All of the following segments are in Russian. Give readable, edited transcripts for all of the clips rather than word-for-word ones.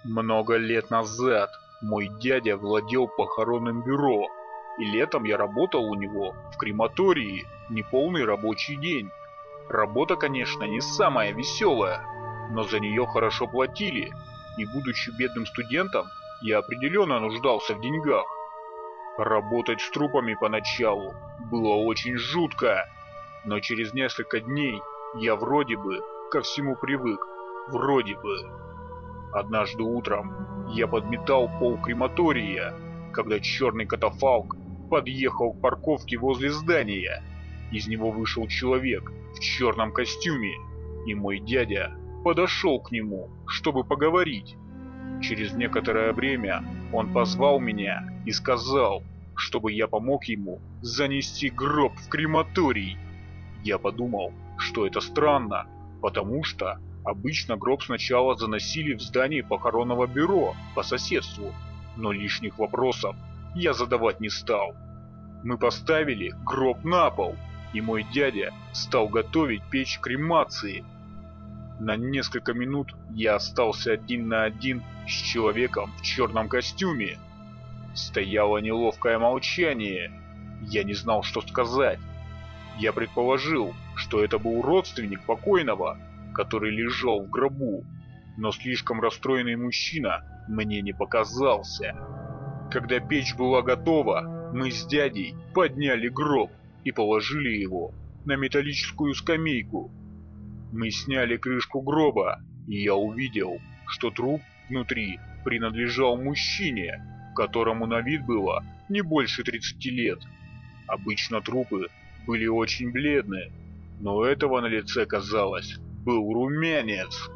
Много лет назад мой дядя владел похоронным бюро, и летом я работал у него в крематории неполный рабочий день. Работа, конечно, не самая веселая, но за нее хорошо платили, и будучи бедным студентом, я определенно нуждался в деньгах. Работать с трупами поначалу было очень жутко, но через несколько дней я вроде бы ко всему привык, вроде бы. Однажды утром я подметал пол крематория, когда черный катафалк подъехал к парковке возле здания. Из него вышел человек в черном костюме, и мой дядя подошел к нему, чтобы поговорить. Через некоторое время он позвал меня и сказал, чтобы я помог ему занести гроб в крематорий. Я подумал, что это странно, потому что обычно гроб сначала заносили в здание похоронного бюро по соседству, но лишних вопросов я задавать не стал. Мы поставили гроб на пол, и мой дядя стал готовить печь кремации. На несколько минут я остался один на один с человеком в черном костюме. Стояло неловкое молчание. Я не знал, что сказать. Я предположил, что это был родственник покойного, который лежал в гробу, но слишком расстроенный мужчина мне не показался. Когда печь была готова, мы с дядей подняли гроб и положили его на металлическую скамейку. Мы сняли крышку гроба, и я увидел, что труп внутри принадлежал мужчине, которому на вид было не больше 30 лет. Обычно трупы были очень бледны, но этого на лице, казалось, был румянец.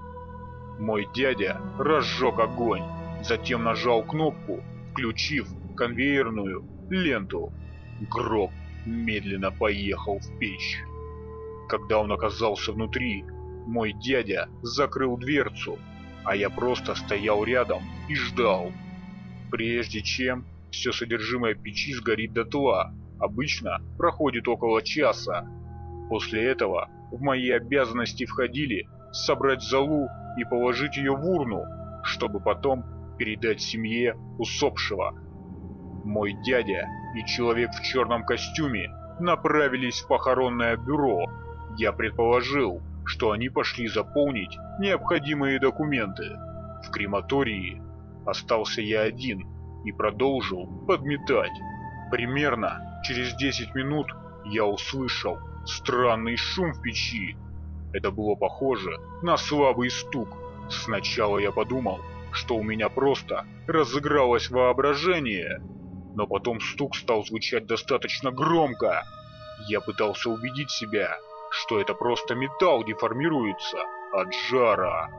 Мой дядя разжег огонь, затем нажал кнопку, включив конвейерную ленту. Гроб медленно поехал в печь. Когда он оказался внутри, мой дядя закрыл дверцу, а я просто стоял рядом и ждал. Прежде чем все содержимое печи сгорит дотла, обычно проходит около часа. После этого в мои обязанности входили собрать золу и положить ее в урну, чтобы потом передать семье усопшего. Мой дядя и человек в черном костюме направились в похоронное бюро. Я предположил, что они пошли заполнить необходимые документы. В крематории остался я один и продолжил подметать. Примерно через 10 минут я услышал странный шум в печи. Это было похоже на слабый стук. Сначала я подумал, что у меня просто разыгралось воображение, но потом стук стал звучать достаточно громко. Я пытался убедить себя, что это просто металл деформируется от жара.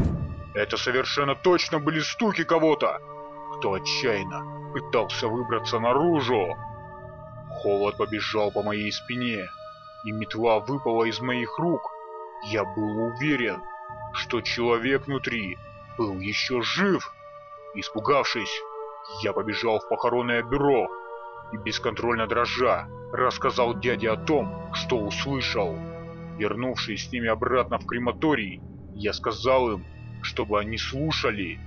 Это совершенно точно были стуки кого-то, кто отчаянно пытался выбраться наружу. Холод побежал по моей спине, и метла выпала из моих рук. Я был уверен, что человек внутри был еще жив. Испугавшись, я побежал в похоронное бюро и бесконтрольно дрожа рассказал дяде о том, что услышал. Вернувшись с ними обратно в крематорий, я сказал им, чтобы они слушали.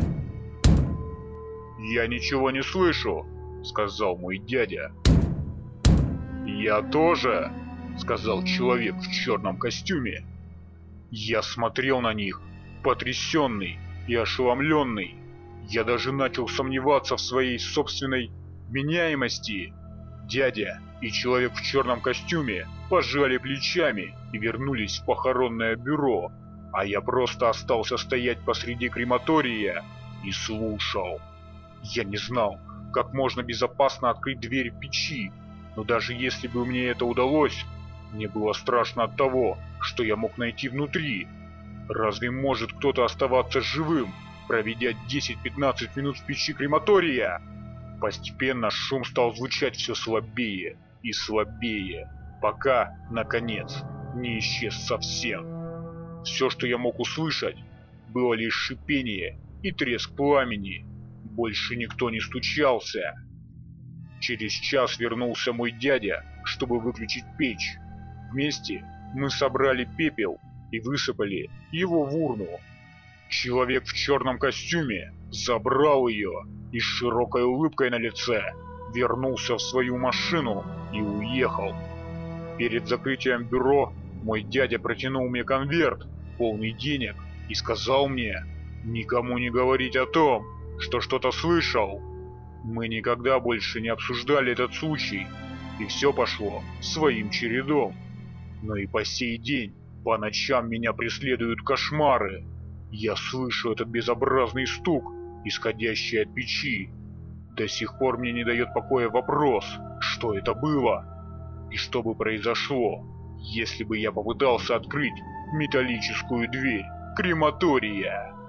«Я ничего не слышу», — сказал мой дядя. «Я тоже», — сказал человек в черном костюме. Я смотрел на них, потрясенный и ошеломленный. Я даже начал сомневаться в своей собственной вменяемости. Дядя и человек в черном костюме пожали плечами и вернулись в похоронное бюро, а я просто остался стоять посреди крематория и слушал. Я не знал, как можно безопасно открыть дверь печи, но даже если бы мне это удалось, мне было страшно от того, что я мог найти внутри. Разве может кто-то оставаться живым, проведя 10-15 минут в печи крематория? Постепенно шум стал звучать все слабее и слабее, пока, наконец, не исчез совсем. Все, что я мог услышать, было лишь шипение и треск пламени. Больше никто не стучался. Через час вернулся мой дядя, чтобы выключить печь. Вместе мы собрали пепел и высыпали его в урну. Человек в черном костюме забрал ее и с широкой улыбкой на лице вернулся в свою машину и уехал. Перед закрытием бюро мой дядя протянул мне конверт, полный денег, и сказал мне никому не говорить о том, что что-то слышал. Мы никогда больше не обсуждали этот случай, и все пошло своим чередом. Но и по сей день по ночам меня преследуют кошмары. Я слышу этот безобразный стук, исходящий от печи. До сих пор мне не дает покоя вопрос, что это было и что бы произошло, если бы я попытался открыть металлическую дверь крематория.